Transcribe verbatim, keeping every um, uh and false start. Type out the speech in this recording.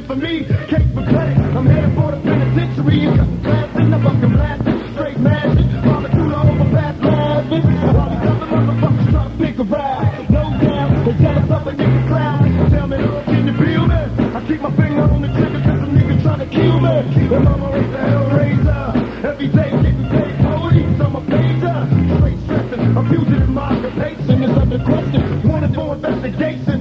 meant for me. Cake for credit, I'm headed for the penitentiary. Cutting class in the fucking blasting, straight mashing. Mama too over past laughing. While these other motherfuckers try to pick a ride. No doubt, they jealous of a nigga clown. Tell me, can you feel me? I keep my finger on the trigger cause a nigga trying to kill me. The mama